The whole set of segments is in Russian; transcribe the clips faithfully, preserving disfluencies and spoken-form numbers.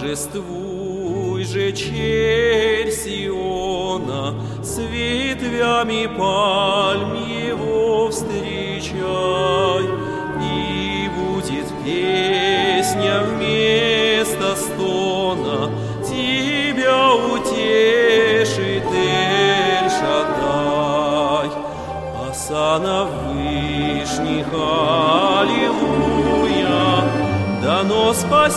торжествуй же, черь Сиона, с ветвями пальм его встречай, и будет песня вместо стона, тебя утешит Эль-Шаддай. Осанна вышних, аллилуйя, дано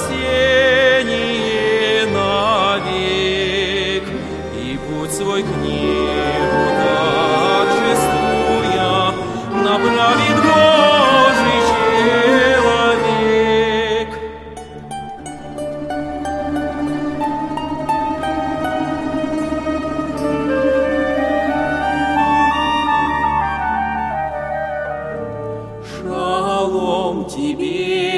спасение навек, и путь свой к небу торжествуя направит Божий человек. Шалом тебе,